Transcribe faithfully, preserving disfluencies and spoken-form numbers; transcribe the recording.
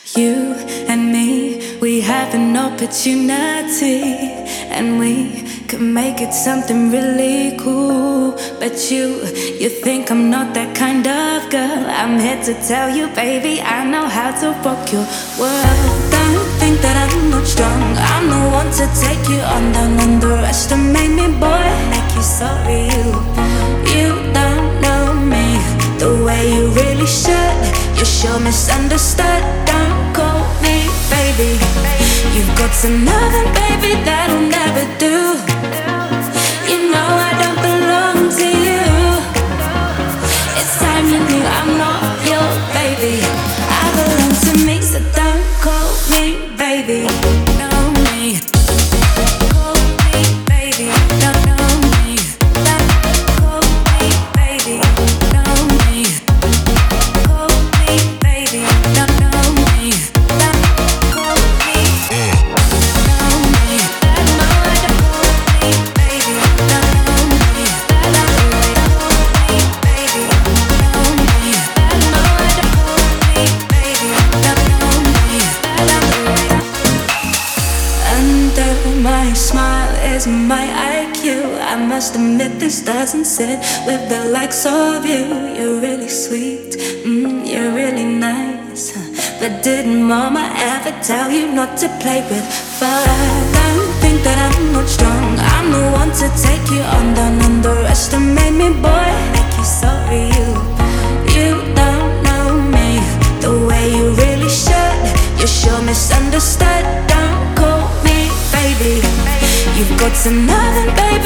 You and me, we have an opportunity, and we could make it something really cool. But you, you think I'm not that kind of girl. I'm here to tell you, baby, I know how to rock your world. Don't think that I'm not strong. I'm the one to take you on. Don't underestimate me, boy. Make you sorry you, you don't know me the way you really should. You're sure misunderstood. Don't call me baby. You've got some loving, baby, that'll never do. You know I don't belong to you. It's time you knew I'm not your baby. I belong to me, so don't call me baby. Know me. Call me baby. Don't know me. Don't call me baby. Know me. Call me baby. Don't know me. Don't call me. Know me. That know I don't call me baby. Don't know me. That I don't call me baby. Know me. That know I don't call me baby. Don't know me. That I don't. Under my smile is my I Q. I must admit this doesn't sit with the likes of you. You're really sweet, mm, you're really nice. But didn't mama ever tell you not to play with fire? Don't think that I'm not strong. I'm the one to take you on. Don't underestimate me, boy. Make you sorry you, you don't know me the way you really should. You're sure misunderstood. Don't call me baby. You've got some loving, baby,